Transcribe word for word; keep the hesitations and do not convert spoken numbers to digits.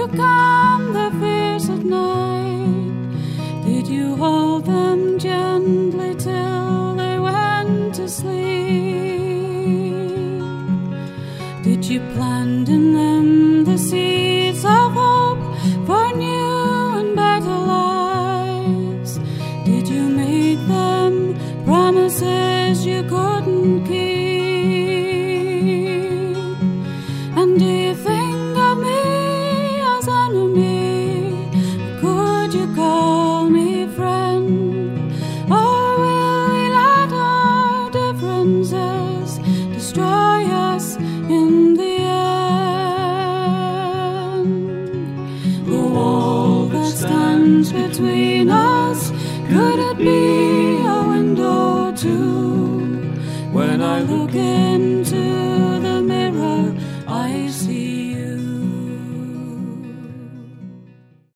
you calm their fears at night? Did you hold them gently till they went to sleep? Did you plant in them the seeds of hope for new and better lives? Did you make them promises you couldn't keep? And do you think of me as enemy? Could you call me friend? Or will we let our differences destroy us in the end? The wall that stands between us, could it be a window too? When I look into the mirror, I see